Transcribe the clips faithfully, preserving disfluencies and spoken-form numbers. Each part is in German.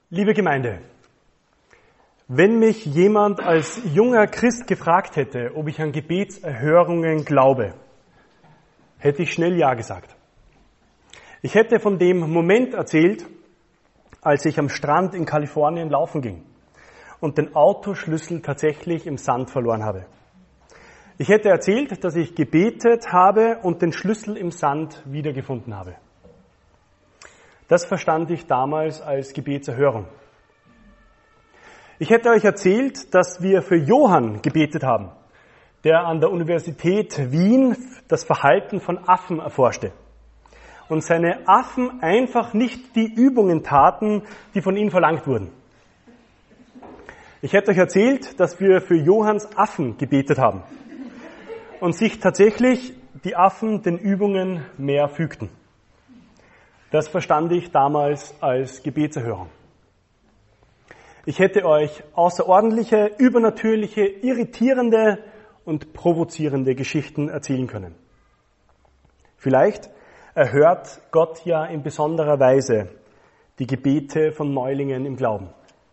Liebe Gemeinde, wenn mich jemand als junger Christ gefragt hätte, ob ich an Gebetserhörungen glaube, hätte ich schnell Ja gesagt. Ich hätte von dem Moment erzählt, als ich am Strand in Kalifornien laufen ging und den Autoschlüssel tatsächlich im Sand verloren habe. Ich hätte erzählt, dass ich gebetet habe und den Schlüssel im Sand wiedergefunden habe. Das verstand ich damals als Gebetserhörung. Ich hätte euch erzählt, dass wir für Johann gebetet haben, der an der Universität Wien das Verhalten von Affen erforschte und seine Affen einfach nicht die Übungen taten, die von ihnen verlangt wurden. Ich hätte euch erzählt, dass wir für Johanns Affen gebetet haben und sich tatsächlich die Affen den Übungen mehr fügten. Das verstand ich damals als Gebetserhörung. Ich hätte euch außerordentliche, übernatürliche, irritierende und provozierende Geschichten erzählen können. Vielleicht erhört Gott ja in besonderer Weise die Gebete von Neulingen im Glauben.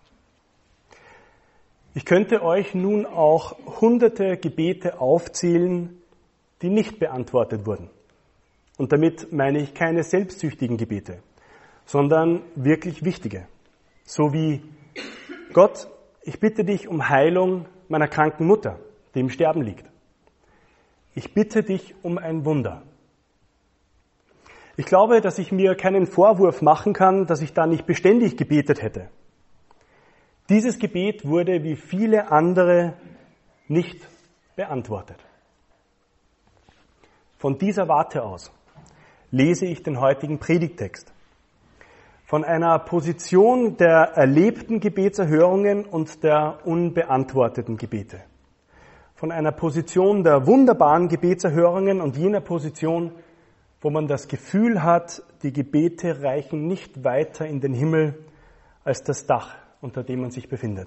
Ich könnte euch nun auch hunderte Gebete aufzählen, die nicht beantwortet wurden. Und damit meine ich keine selbstsüchtigen Gebete, sondern wirklich wichtige. So wie: Gott, ich bitte dich um Heilung meiner kranken Mutter, die im Sterben liegt. Ich bitte dich um ein Wunder. Ich glaube, dass ich mir keinen Vorwurf machen kann, dass ich da nicht beständig gebetet hätte. Dieses Gebet wurde wie viele andere nicht beantwortet. Von dieser Warte aus lese ich den heutigen Predigttext. Von einer Position der erlebten Gebetserhörungen und der unbeantworteten Gebete. Von einer Position der wunderbaren Gebetserhörungen und jener Position, wo man das Gefühl hat, die Gebete reichen nicht weiter in den Himmel als das Dach, unter dem man sich befindet.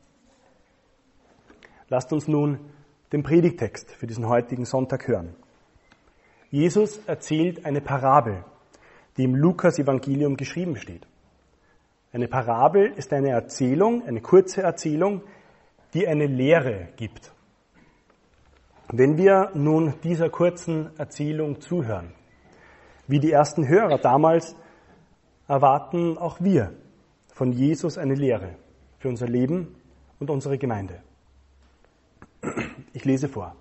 Lasst uns nun den Predigttext für diesen heutigen Sonntag hören. Jesus erzählt eine Parabel, die im Lukas-Evangelium geschrieben steht. Eine Parabel ist eine Erzählung, eine kurze Erzählung, die eine Lehre gibt. Wenn wir nun dieser kurzen Erzählung zuhören, wie die ersten Hörer damals, erwarten auch wir von Jesus eine Lehre für unser Leben und unsere Gemeinde. Ich lese vor.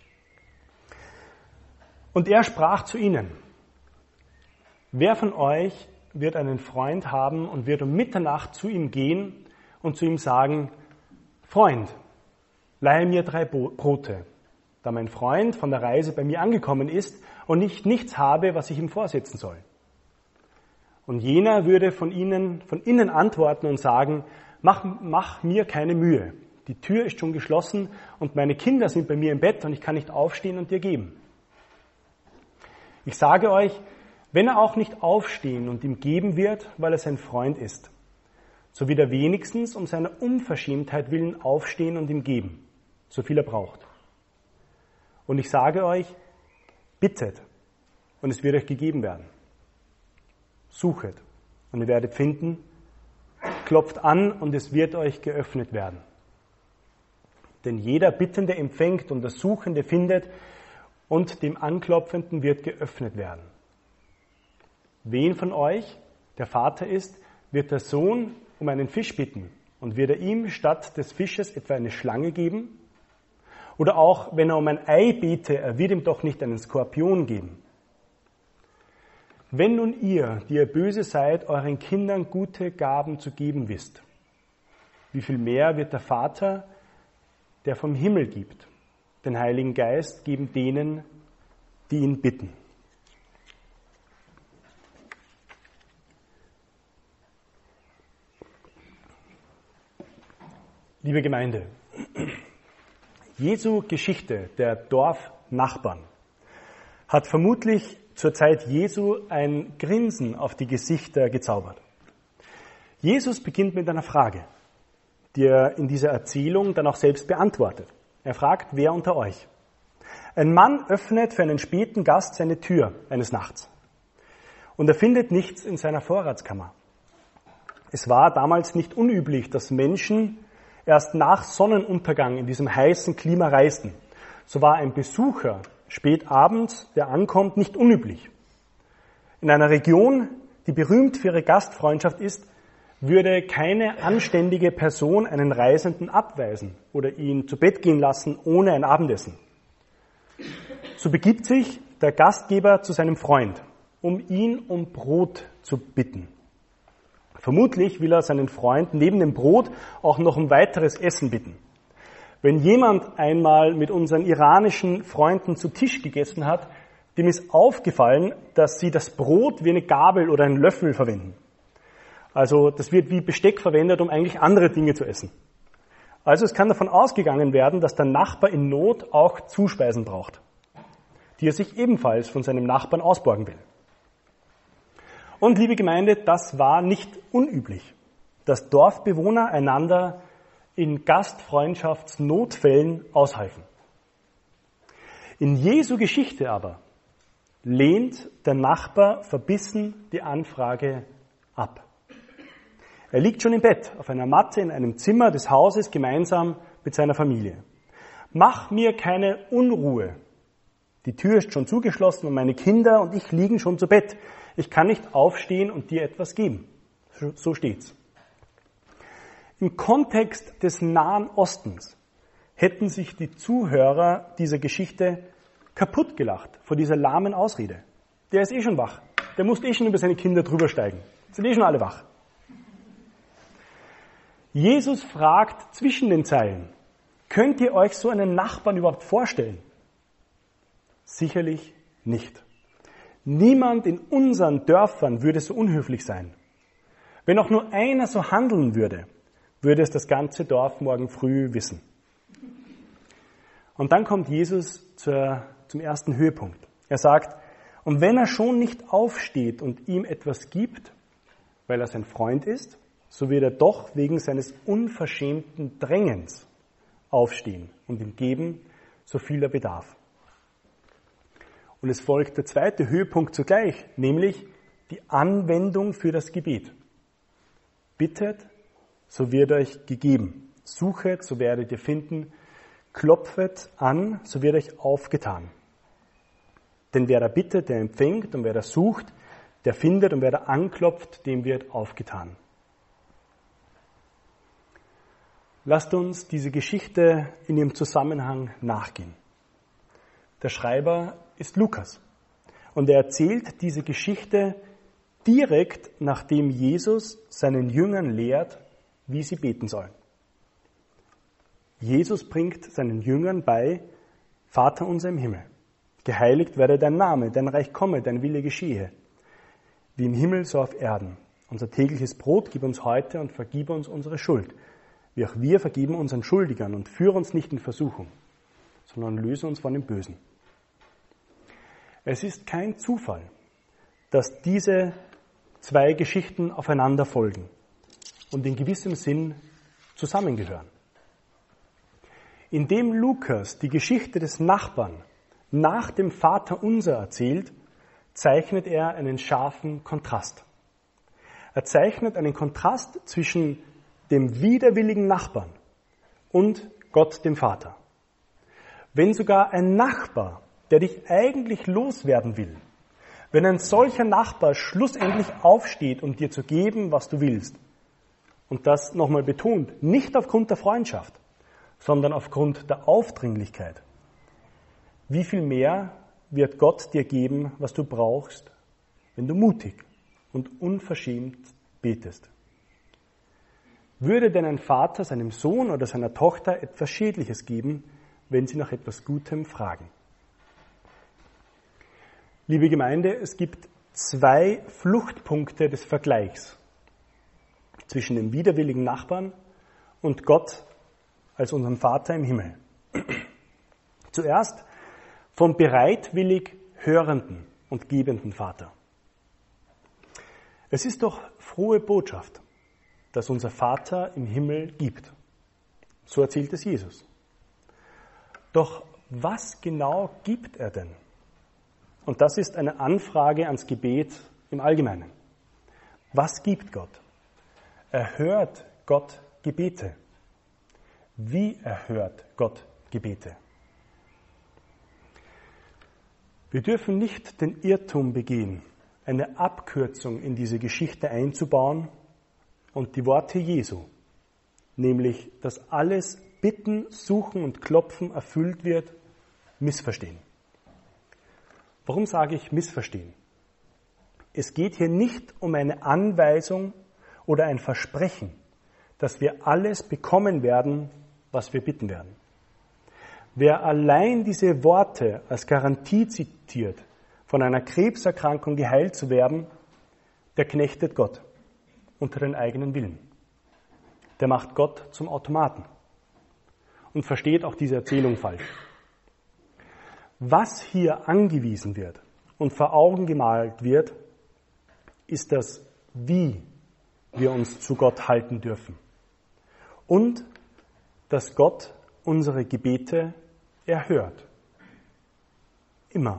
Und er sprach zu ihnen: Wer von euch wird einen Freund haben und wird um Mitternacht zu ihm gehen und zu ihm sagen: Freund, leihe mir drei Brote, da mein Freund von der Reise bei mir angekommen ist und ich nichts habe, was ich ihm vorsetzen soll. Und jener würde von ihnen, von innen antworten und sagen: Mach, mach mir keine Mühe, die Tür ist schon geschlossen und meine Kinder sind bei mir im Bett und ich kann nicht aufstehen und dir geben. Ich sage euch, wenn er auch nicht aufstehen und ihm geben wird, weil er sein Freund ist, so wird er wenigstens um seiner Unverschämtheit willen aufstehen und ihm geben, so viel er braucht. Und ich sage euch, bittet, und es wird euch gegeben werden. Suchet, und ihr werdet finden, klopft an, und es wird euch geöffnet werden. Denn jeder Bittende empfängt und der Suchende findet, und dem Anklopfenden wird geöffnet werden. Wen von euch der Vater ist, wird der Sohn um einen Fisch bitten und wird er ihm statt des Fisches etwa eine Schlange geben? Oder auch, wenn er um ein Ei bete, er wird ihm doch nicht einen Skorpion geben. Wenn nun ihr, die ihr böse seid, euren Kindern gute Gaben zu geben wisst, wie viel mehr wird der Vater, der vom Himmel gibt, den Heiligen Geist geben denen, die ihn bitten. Liebe Gemeinde, Jesu Geschichte der Dorfnachbarn hat vermutlich zur Zeit Jesu ein Grinsen auf die Gesichter gezaubert. Jesus beginnt mit einer Frage, die er in dieser Erzählung dann auch selbst beantwortet. Er fragt: Wer unter euch? Ein Mann öffnet für einen späten Gast seine Tür eines Nachts und er findet nichts in seiner Vorratskammer. Es war damals nicht unüblich, dass Menschen erst nach Sonnenuntergang in diesem heißen Klima reisten. So war ein Besucher spät abends, der ankommt, nicht unüblich. In einer Region, die berühmt für ihre Gastfreundschaft ist, würde keine anständige Person einen Reisenden abweisen oder ihn zu Bett gehen lassen ohne ein Abendessen. So begibt sich der Gastgeber zu seinem Freund, um ihn um Brot zu bitten. Vermutlich will er seinen Freund neben dem Brot auch noch um weiteres Essen bitten. Wenn jemand einmal mit unseren iranischen Freunden zu Tisch gegessen hat, dem ist aufgefallen, dass sie das Brot wie eine Gabel oder einen Löffel verwenden. Also das wird wie Besteck verwendet, um eigentlich andere Dinge zu essen. Also es kann davon ausgegangen werden, dass der Nachbar in Not auch Zuspeisen braucht, die er sich ebenfalls von seinem Nachbarn ausborgen will. Und liebe Gemeinde, das war nicht unüblich, dass Dorfbewohner einander in Gastfreundschaftsnotfällen aushalfen. In Jesu Geschichte aber lehnt der Nachbar verbissen die Anfrage ab. Er liegt schon im Bett, auf einer Matte in einem Zimmer des Hauses gemeinsam mit seiner Familie. Mach mir keine Unruhe. Die Tür ist schon zugeschlossen und meine Kinder und ich liegen schon zu Bett. Ich kann nicht aufstehen und dir etwas geben. So steht's. Im Kontext des Nahen Ostens hätten sich die Zuhörer dieser Geschichte kaputt gelacht vor dieser lahmen Ausrede. Der ist eh schon wach. Der muss eh schon über seine Kinder drüber steigen. Sind eh schon alle wach. Jesus fragt zwischen den Zeilen, könnt ihr euch so einen Nachbarn überhaupt vorstellen? Sicherlich nicht. Niemand in unseren Dörfern würde so unhöflich sein. Wenn auch nur einer so handeln würde, würde es das ganze Dorf morgen früh wissen. Und dann kommt Jesus zur, zum ersten Höhepunkt. Er sagt, und wenn er schon nicht aufsteht und ihm etwas gibt, weil er sein Freund ist, so wird er doch wegen seines unverschämten Drängens aufstehen und ihm geben, so viel er bedarf. Und es folgt der zweite Höhepunkt zugleich, nämlich die Anwendung für das Gebet. Bittet, so wird euch gegeben. Suchet, so werdet ihr finden. Klopfet an, so wird euch aufgetan. Denn wer da bittet, der empfängt, und wer da sucht, der findet, und wer da anklopft, dem wird aufgetan. Lasst uns diese Geschichte in ihrem Zusammenhang nachgehen. Der Schreiber ist Lukas und er erzählt diese Geschichte direkt, nachdem Jesus seinen Jüngern lehrt, wie sie beten sollen. Jesus bringt seinen Jüngern bei, Vater unser im Himmel, geheiligt werde dein Name, dein Reich komme, dein Wille geschehe, wie im Himmel so auf Erden. Unser tägliches Brot gib uns heute und vergib uns unsere Schuld, wie auch wir vergeben unseren Schuldigern, und führe uns nicht in Versuchung, sondern löse uns von dem Bösen. Es ist kein Zufall, dass diese zwei Geschichten aufeinander folgen und in gewissem Sinn zusammengehören. Indem Lukas die Geschichte des Nachbarn nach dem Vaterunser erzählt, zeichnet er einen scharfen Kontrast. Er zeichnet einen Kontrast zwischen dem widerwilligen Nachbarn und Gott dem Vater. Wenn sogar ein Nachbar, der dich eigentlich loswerden will, wenn ein solcher Nachbar schlussendlich aufsteht, um dir zu geben, was du willst, und das nochmal betont, nicht aufgrund der Freundschaft, sondern aufgrund der Aufdringlichkeit, wie viel mehr wird Gott dir geben, was du brauchst, wenn du mutig und unverschämt betest? Würde denn ein Vater seinem Sohn oder seiner Tochter etwas Schädliches geben, wenn sie nach etwas Gutem fragen? Liebe Gemeinde, es gibt zwei Fluchtpunkte des Vergleichs zwischen dem widerwilligen Nachbarn und Gott als unserem Vater im Himmel. Zuerst vom bereitwillig hörenden und gebenden Vater. Es ist doch frohe Botschaft, dass unser Vater im Himmel gibt. So erzählt es Jesus. Doch was genau gibt er denn? Und das ist eine Anfrage ans Gebet im Allgemeinen. Was gibt Gott? erhört Gott Gebete? Wie erhört Gott Gebete? Wir dürfen nicht den Irrtum begehen, eine Abkürzung in diese Geschichte einzubauen und die Worte Jesu, nämlich, dass alles Bitten, Suchen und Klopfen erfüllt wird, missverstehen. Warum sage ich missverstehen? Es geht hier nicht um eine Anweisung oder ein Versprechen, dass wir alles bekommen werden, was wir bitten werden. Wer allein diese Worte als Garantie zitiert, von einer Krebserkrankung geheilt zu werden, der knechtet Gott unter den eigenen Willen. Der macht Gott zum Automaten und versteht auch diese Erzählung falsch. Was hier angewiesen wird und vor Augen gemalt wird, ist das, wie wir uns zu Gott halten dürfen. Und dass Gott unsere Gebete erhört. Immer.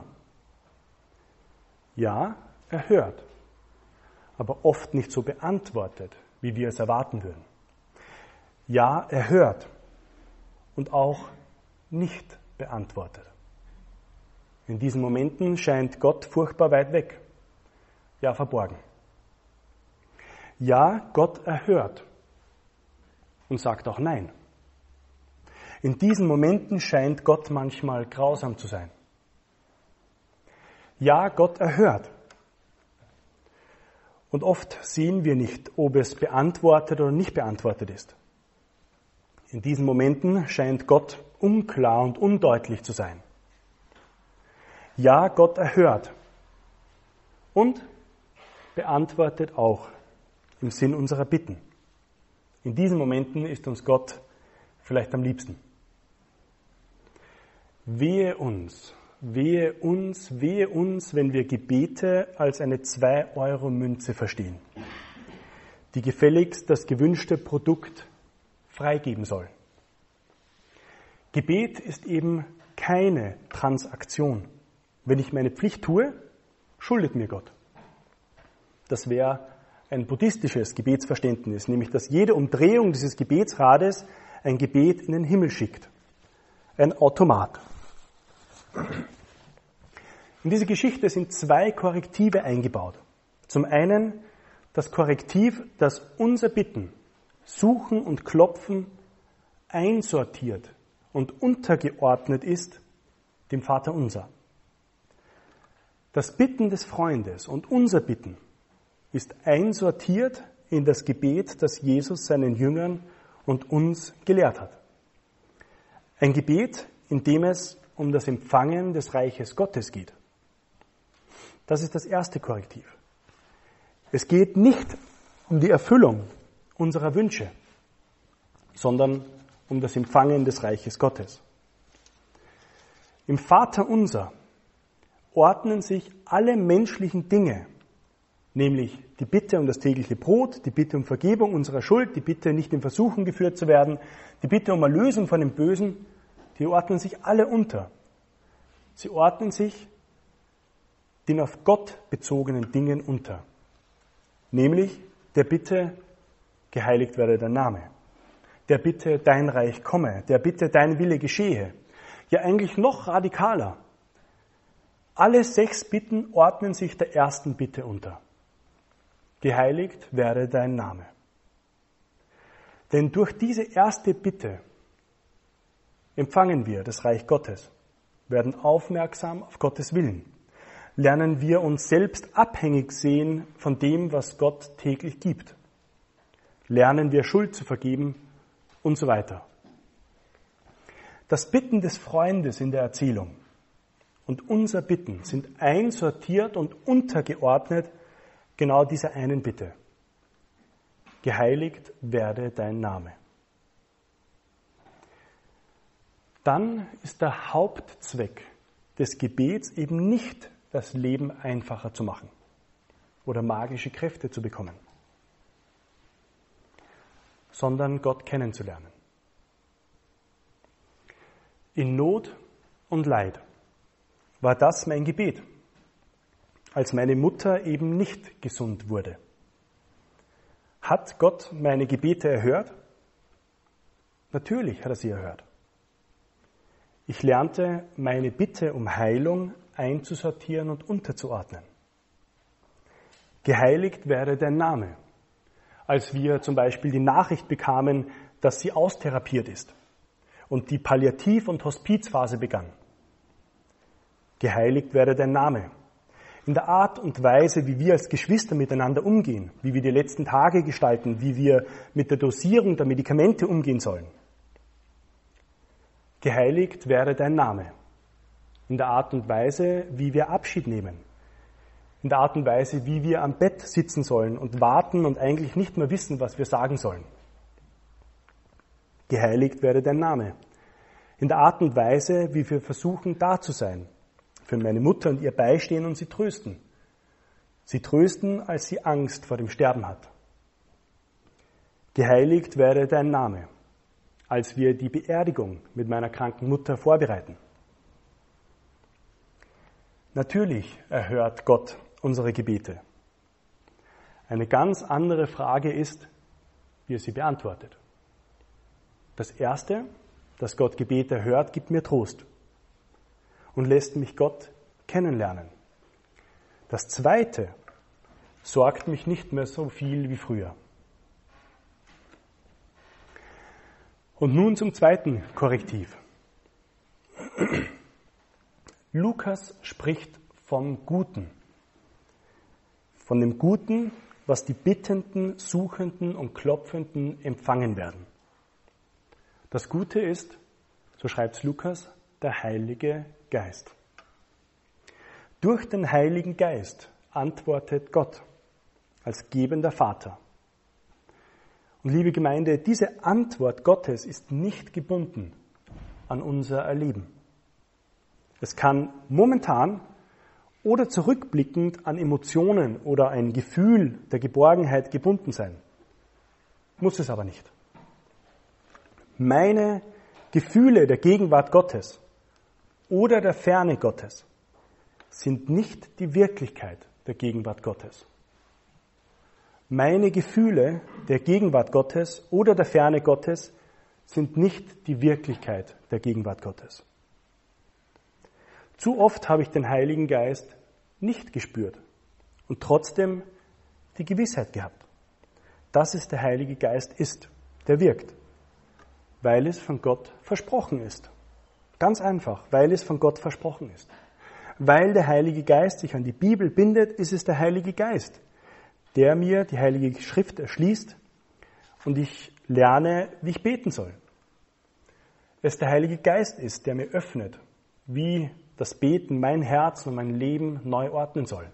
Ja, er hört, aber oft nicht so beantwortet, wie wir es erwarten würden. Ja, er hört und auch nicht beantwortet. In diesen Momenten scheint Gott furchtbar weit weg, ja verborgen. Ja, Gott erhört und sagt auch Nein. In diesen Momenten scheint Gott manchmal grausam zu sein. Ja, Gott erhört. Und oft sehen wir nicht, ob es beantwortet oder nicht beantwortet ist. In diesen Momenten scheint Gott unklar und undeutlich zu sein. Ja, Gott erhört und beantwortet auch im Sinn unserer Bitten. In diesen Momenten ist uns Gott vielleicht am liebsten. Wehe uns, wehe uns, wehe uns, wenn wir Gebete als eine zwei-Euro-Münze verstehen, die gefälligst das gewünschte Produkt freigeben soll. Gebet ist eben keine Transaktion. Wenn ich meine Pflicht tue, schuldet mir Gott. Das wäre ein buddhistisches Gebetsverständnis, nämlich dass jede Umdrehung dieses Gebetsrades ein Gebet in den Himmel schickt. Ein Automat. In diese Geschichte sind zwei Korrektive eingebaut. Zum einen das Korrektiv, dass unser Bitten, Suchen und Klopfen einsortiert und untergeordnet ist dem Vaterunser. Das Bitten des Freundes und unser Bitten ist einsortiert in das Gebet, das Jesus seinen Jüngern und uns gelehrt hat. Ein Gebet, in dem es um das Empfangen des Reiches Gottes geht. Das ist das erste Korrektiv. Es geht nicht um die Erfüllung unserer Wünsche, sondern um das Empfangen des Reiches Gottes. Im Vaterunser ordnen sich alle menschlichen Dinge, nämlich die Bitte um das tägliche Brot, die Bitte um Vergebung unserer Schuld, die Bitte, nicht in Versuchung geführt zu werden, die Bitte um Erlösung von dem Bösen, die ordnen sich alle unter. Sie ordnen sich den auf Gott bezogenen Dingen unter, nämlich der Bitte, geheiligt werde dein Name, der Bitte, dein Reich komme, der Bitte, dein Wille geschehe. Ja, eigentlich noch radikaler. Alle sechs Bitten ordnen sich der ersten Bitte unter. Geheiligt werde dein Name. Denn durch diese erste Bitte empfangen wir das Reich Gottes, werden aufmerksam auf Gottes Willen, lernen wir uns selbst abhängig sehen von dem, was Gott täglich gibt, lernen wir Schuld zu vergeben und so weiter. Das Bitten des Freundes in der Erzählung und unser Bitten sind einsortiert und untergeordnet genau dieser einen Bitte. Geheiligt werde dein Name. Dann ist der Hauptzweck des Gebets eben nicht, das Leben einfacher zu machen oder magische Kräfte zu bekommen, sondern Gott kennenzulernen. In Not und Leid war das mein Gebet, als meine Mutter eben nicht gesund wurde. Hat Gott meine Gebete erhört? Natürlich hat er sie erhört. Ich lernte, meine Bitte um Heilung einzusortieren und unterzuordnen. Geheiligt werde dein Name. Als wir zum Beispiel die Nachricht bekamen, dass sie austherapiert ist und die Palliativ- und Hospizphase begann. Geheiligt werde dein Name. In der Art und Weise, wie wir als Geschwister miteinander umgehen, wie wir die letzten Tage gestalten, wie wir mit der Dosierung der Medikamente umgehen sollen. Geheiligt werde dein Name. In der Art und Weise, wie wir Abschied nehmen. In der Art und Weise, wie wir am Bett sitzen sollen und warten und eigentlich nicht mehr wissen, was wir sagen sollen. Geheiligt werde dein Name. In der Art und Weise, wie wir versuchen, da zu sein. Für meine Mutter und ihr beistehen und sie trösten. Sie trösten, als sie Angst vor dem Sterben hat. Geheiligt werde dein Name, als wir die Beerdigung mit meiner kranken Mutter vorbereiten. Natürlich erhört Gott unsere Gebete. Eine ganz andere Frage ist, wie er sie beantwortet. Das Erste, dass Gott Gebete erhört, gibt mir Trost und lässt mich Gott kennenlernen. Das Zweite sorgt mich nicht mehr so viel wie früher. Und nun zum zweiten Korrektiv. Lukas spricht vom Guten. Von dem Guten, was die Bittenden, Suchenden und Klopfenden empfangen werden. Das Gute ist, so schreibt Lukas, der Heilige Geist. Durch den Heiligen Geist antwortet Gott als gebender Vater. Und liebe Gemeinde, diese Antwort Gottes ist nicht gebunden an unser Erleben. Es kann momentan oder zurückblickend an Emotionen oder ein Gefühl der Geborgenheit gebunden sein. Muss es aber nicht. Meine Gefühle der Gegenwart Gottes oder der Ferne Gottes sind nicht die Wirklichkeit der Gegenwart Gottes. Meine Gefühle der Gegenwart Gottes oder der Ferne Gottes sind nicht die Wirklichkeit der Gegenwart Gottes. Zu oft habe ich den Heiligen Geist nicht gespürt und trotzdem die Gewissheit gehabt, dass es der Heilige Geist ist, der wirkt, weil es von Gott versprochen ist. Ganz einfach, weil es von Gott versprochen ist. Weil der Heilige Geist sich an die Bibel bindet, ist es der Heilige Geist, der mir die Heilige Schrift erschließt und ich lerne, wie ich beten soll. Es der Heilige Geist ist, der mir öffnet, wie das Beten mein Herz und mein Leben neu ordnen soll.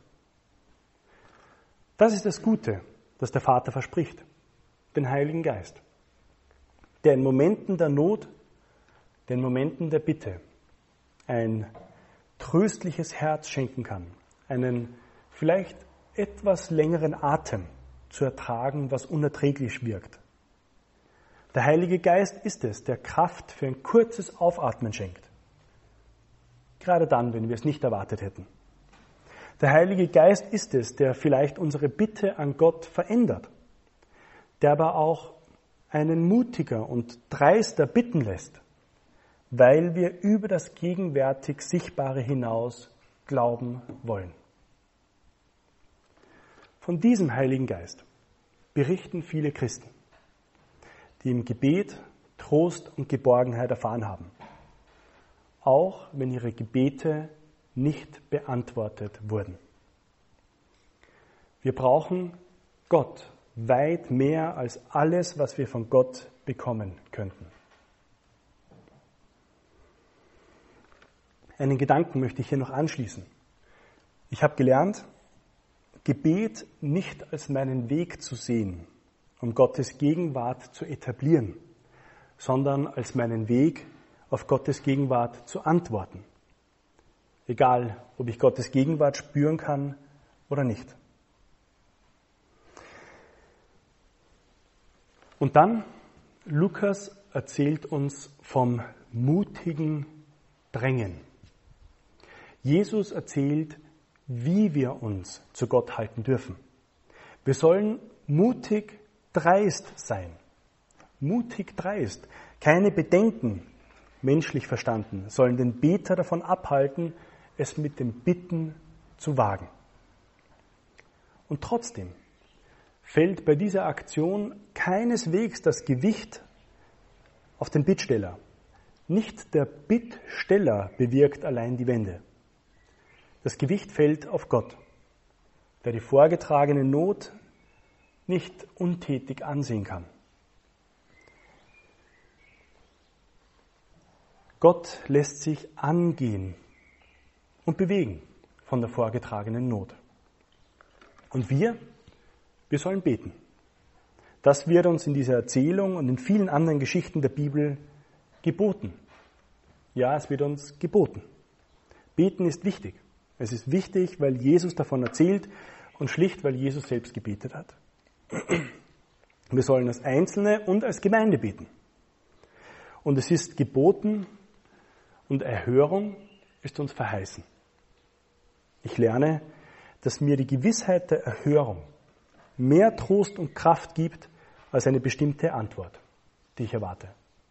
Das ist das Gute, das der Vater verspricht, den Heiligen Geist, der in Momenten der Not, den Momenten der Bitte ein tröstliches Herz schenken kann, einen vielleicht etwas längeren Atem zu ertragen, was unerträglich wirkt. Der Heilige Geist ist es, der Kraft für ein kurzes Aufatmen schenkt. Gerade dann, wenn wir es nicht erwartet hätten. Der Heilige Geist ist es, der vielleicht unsere Bitte an Gott verändert, der aber auch einen mutiger und dreister bitten lässt, weil wir über das gegenwärtig Sichtbare hinaus glauben wollen. Von diesem Heiligen Geist berichten viele Christen, die im Gebet Trost und Geborgenheit erfahren haben, auch wenn ihre Gebete nicht beantwortet wurden. Wir brauchen Gott weit mehr als alles, was wir von Gott bekommen könnten. Einen Gedanken möchte ich hier noch anschließen. Ich habe gelernt, Gebet nicht als meinen Weg zu sehen, um Gottes Gegenwart zu etablieren, sondern als meinen Weg, auf Gottes Gegenwart zu antworten. Egal, ob ich Gottes Gegenwart spüren kann oder nicht. Und dann, Lukas erzählt uns vom mutigen Drängen. Jesus erzählt, wie wir uns zu Gott halten dürfen. Wir sollen mutig dreist sein. Mutig dreist. Keine Bedenken, menschlich verstanden, sollen den Beter davon abhalten, es mit dem Bitten zu wagen. Und trotzdem fällt bei dieser Aktion keineswegs das Gewicht auf den Bittsteller. Nicht der Bittsteller bewirkt allein die Wende. Das Gewicht fällt auf Gott, der die vorgetragene Not nicht untätig ansehen kann. Gott lässt sich angehen und bewegen von der vorgetragenen Not. Und wir, wir sollen beten. Das wird uns in dieser Erzählung und in vielen anderen Geschichten der Bibel geboten. Ja, es wird uns geboten. Beten ist wichtig. Es ist wichtig, weil Jesus davon erzählt und schlicht, weil Jesus selbst gebetet hat. Wir sollen als Einzelne und als Gemeinde beten. Und es ist geboten und Erhörung ist uns verheißen. Ich lerne, dass mir die Gewissheit der Erhörung mehr Trost und Kraft gibt als eine bestimmte Antwort, die ich erwarte.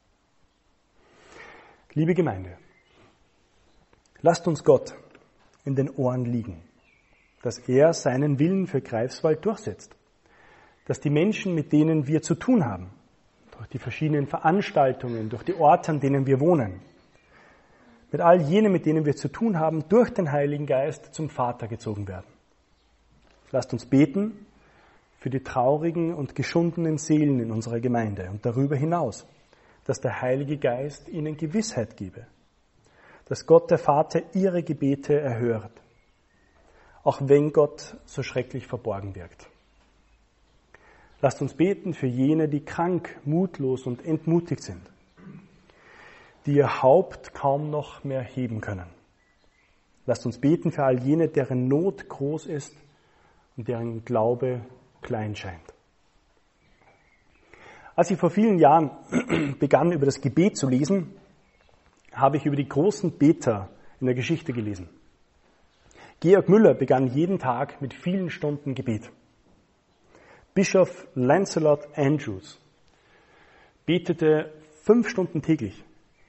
Liebe Gemeinde, lasst uns Gott in den Ohren liegen, dass er seinen Willen für Greifswald durchsetzt, dass die Menschen, mit denen wir zu tun haben, durch die verschiedenen Veranstaltungen, durch die Orte, an denen wir wohnen, mit all jenen, mit denen wir zu tun haben, durch den Heiligen Geist zum Vater gezogen werden. Lasst uns beten für die traurigen und geschundenen Seelen in unserer Gemeinde und darüber hinaus, dass der Heilige Geist ihnen Gewissheit gebe, dass Gott der Vater ihre Gebete erhört, auch wenn Gott so schrecklich verborgen wirkt. Lasst uns beten für jene, die krank, mutlos und entmutigt sind, die ihr Haupt kaum noch mehr heben können. Lasst uns beten für all jene, deren Not groß ist und deren Glaube klein scheint. Als ich vor vielen Jahren begann, über das Gebet zu lesen, habe ich über die großen Beter in der Geschichte gelesen. Georg Müller begann jeden Tag mit vielen Stunden Gebet. Bischof Lancelot Andrewes betete fünf Stunden täglich.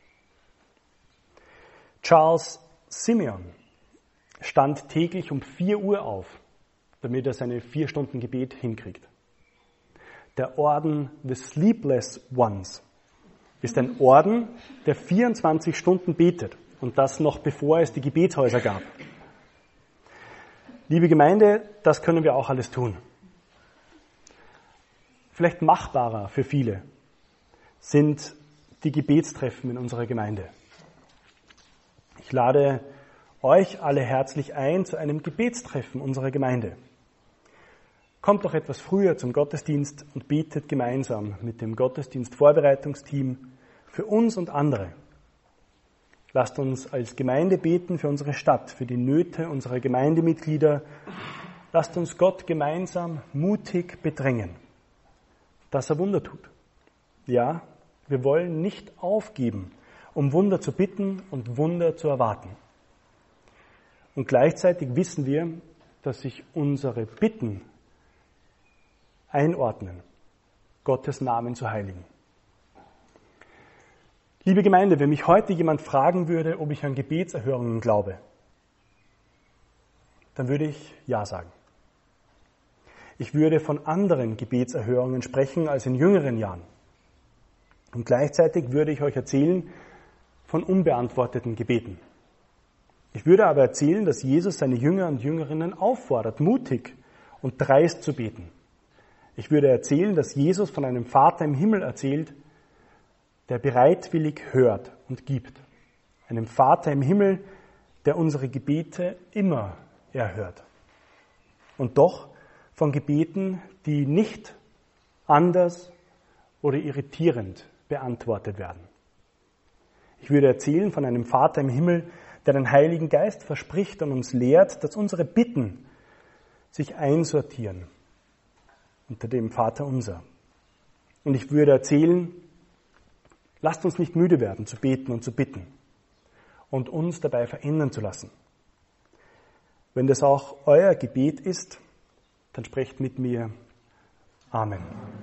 Charles Simeon stand täglich um vier Uhr auf, damit er seine vier Stunden Gebet hinkriegt. Der Orden The Sleepless Ones ist ein Orden, der vierundzwanzig Stunden betet und das noch bevor es die Gebetshäuser gab. Liebe Gemeinde, das können wir auch alles tun. Vielleicht machbarer für viele sind die Gebetstreffen in unserer Gemeinde. Ich lade euch alle herzlich ein zu einem Gebetstreffen unserer Gemeinde. Kommt doch etwas früher zum Gottesdienst und betet gemeinsam mit dem Gottesdienstvorbereitungsteam für uns und andere. Lasst uns als Gemeinde beten für unsere Stadt, für die Nöte unserer Gemeindemitglieder. Lasst uns Gott gemeinsam mutig bedrängen, dass er Wunder tut. Ja, wir wollen nicht aufgeben, um Wunder zu bitten und Wunder zu erwarten. Und gleichzeitig wissen wir, dass sich unsere Bitten einordnen, Gottes Namen zu heiligen. Liebe Gemeinde, wenn mich heute jemand fragen würde, ob ich an Gebetserhörungen glaube, dann würde ich Ja sagen. Ich würde von anderen Gebetserhörungen sprechen als in jüngeren Jahren. Und gleichzeitig würde ich euch erzählen von unbeantworteten Gebeten. Ich würde aber erzählen, dass Jesus seine Jünger und Jüngerinnen auffordert, mutig und dreist zu beten. Ich würde erzählen, dass Jesus von einem Vater im Himmel erzählt, der bereitwillig hört und gibt. Einem Vater im Himmel, der unsere Gebete immer erhört. Und doch von Gebeten, die nicht anders oder irritierend beantwortet werden. Ich würde erzählen von einem Vater im Himmel, der den Heiligen Geist verspricht und uns lehrt, dass unsere Bitten sich einsortieren unter dem Vater unser. Und ich würde erzählen, lasst uns nicht müde werden zu beten und zu bitten und uns dabei verändern zu lassen. Wenn das auch euer Gebet ist, dann sprecht mit mir Amen.